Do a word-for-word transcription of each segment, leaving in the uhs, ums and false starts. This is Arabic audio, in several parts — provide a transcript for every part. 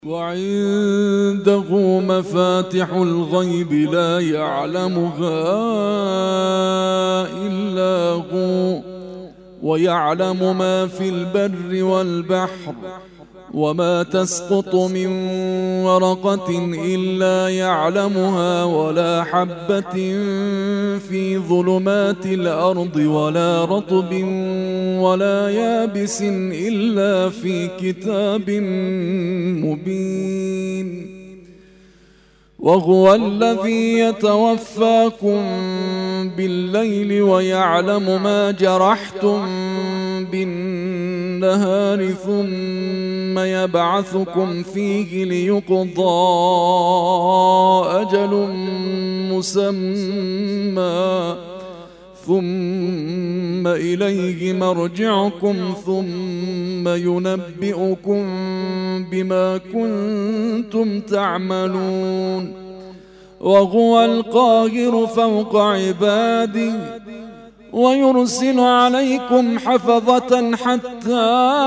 وعنده مفاتح الغيب لا يعلمها إلا هو ويعلم ما في البر والبحر وما تسقط من ورقة إلا يعلمها ولا حبة في ظلمات الأرض ولا رطب ولا يابس إلا في كتاب مبين. وهو الذي يتوفاكم بالليل ويعلم ما جرحتم بالنهار ثم يبعثكم فيه ليقضى أجل مسمى ثم إليه مرجعكم ثم ينبئكم بما كنتم تعملون. وهو القاهر فوق عباده ويرسل عليكم حفظة حتى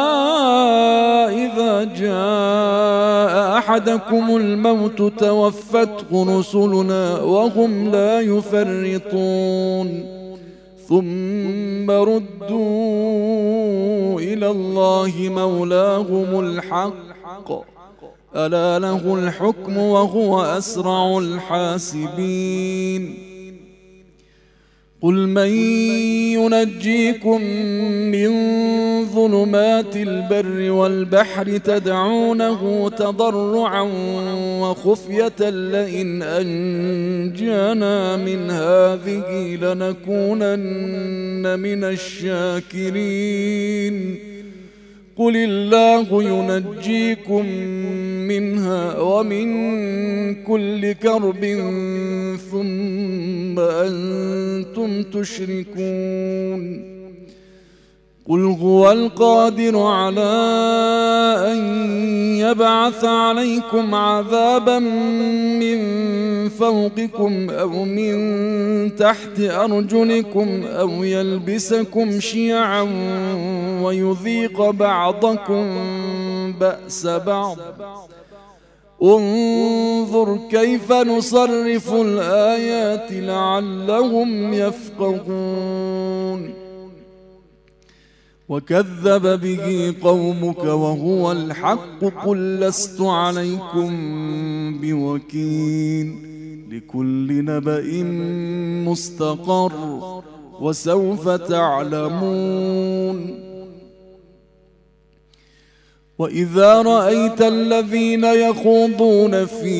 إذا جاء أحدكم الموت توفته رسلنا وهم لا يفرطون ثم ردوا إلى الله مولاهم الحق ألا له الحكم وهو أسرع الحاسبين. قل من ينجيكم من ظلمات البر والبحر تدعونه تضرعا وخفية لئن أنجانا من هذه لنكونن من الشاكرين. قل الله ينجيكم منها ومن كل كرب ثم أنتم تشركون. قل هو القادر على أن يبعث عليكم عذابا من فوقكم أو من تحت أرجلكم أو يلبسكم شيعا ويذيق بعضكم بأس بعض. انظر كيف نصرف الآيات لعلهم يفقهون. وكذب به قومك وهو الحق قل لست عليكم بوكيل لكل نبأ مستقر وسوف تعلمون. وإذا رأيت الذين يخوضون في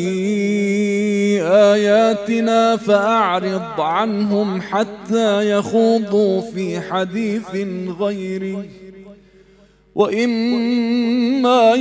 آياتنا فأعرض عنهم حتى يخوضوا في حديث غيره وإما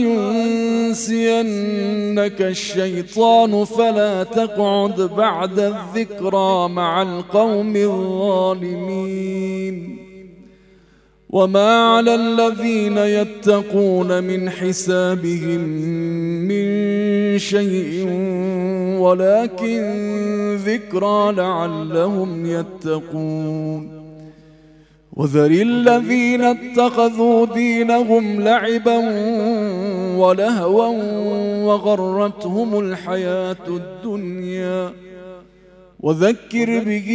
ينسينك الشيطان فلا تقعد بعد الذكرى مع القوم الظالمين. وما على الذين يتقون من حسابهم من شيء ولكن ذكرى لعلهم يتقون. وذر الذين اتخذوا دينهم لعبا ولهوا وغرتهم الحياة الدنيا وذكر به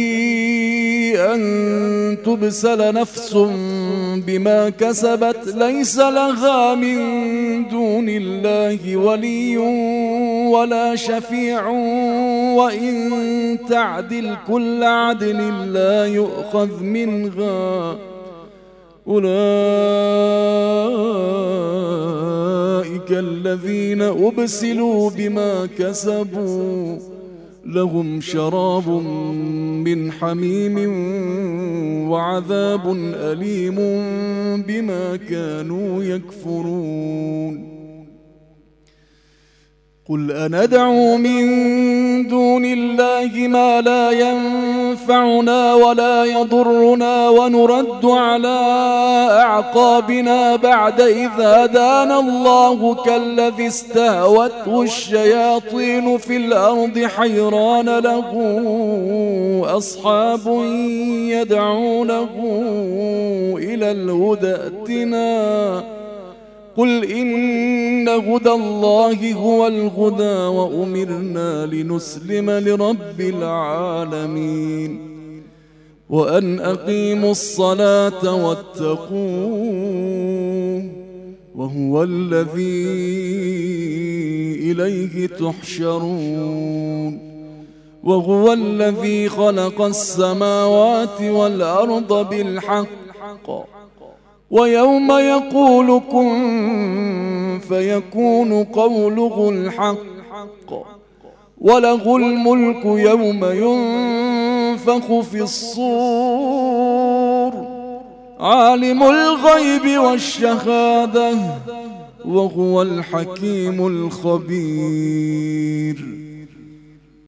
أن تبسل نفس بما كسبت ليس لها من دون الله ولي ولا شفيع وإن تعدل كل عدل لا يؤخذ منها أولئك الذين أبسلوا بما كسبوا لهم شراب من حميم وعذاب أليم بما كانوا يكفرون. قل أندعو من دون الله ما لا ينفعنا ولا يضرنا ونرد على أعقابنا بعد إذ هدانا الله كالذي استهوته الشياطين في الأرض حيران له أصحاب يدعونه إلى الهدى ائتنا قل إن هدى الله هو الهدى وأمرنا لنسلم لرب العالمين وأن أقيموا الصلاة واتقوه وهو الذي إليه تحشرون وهو الذي خلق السماوات والأرض بالحق ويوم يقول كن فيكون قوله الحق وله الملك يوم ينفخ في الصور عالم الغيب والشهادة وهو الحكيم الخبير.